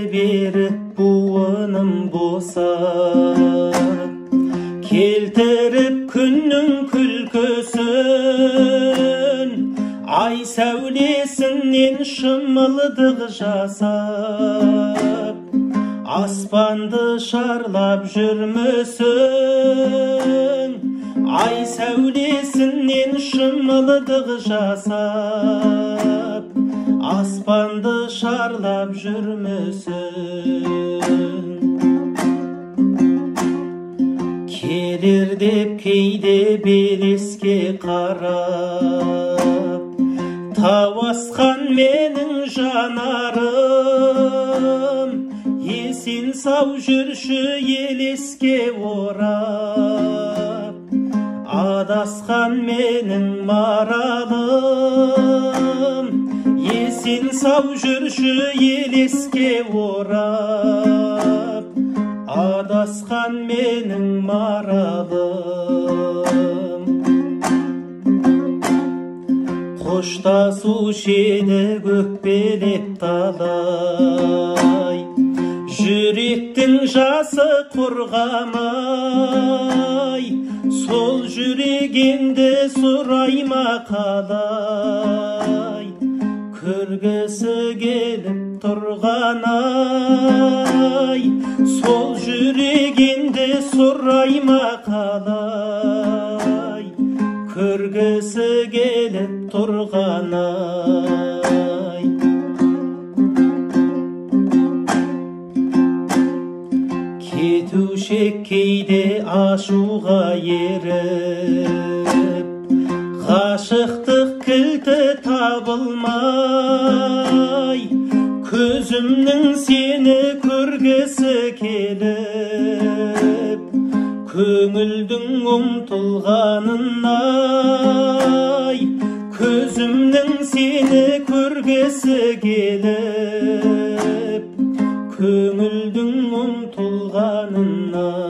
беріп буыным босап, келтіріп күннің күлкісін, ай сәулесінен шымылдық жасап, аспанды шарлап жүрмісің, ай сәулесінен шымылдық жасап, аспанды шарлап жүрмісің. Келер деп кейде белеске қарап, тау асқан менің жанарым, есен сау жүрші елеске орап, адасқан менің маралым, есен сау жүрші елеске орап, адасқан менің маралым. Қоштасушы еді көкпелек талай, жүректің жасы құрғамай, сол жүрегенді сұрайма қалай, көргісі келіп тұрғанай, сол жүрегенді сұрайма қалай, көргісі келіп тұрғанай. Кетуші кейде ашуға еріп, ғашықтық кілті табылмай, көзімнің сені көргісі келіп, көңілдің ұмтылғанын-ай, көзімнің сені көргісі келіп, көңілдің ұмтылғанын-ай.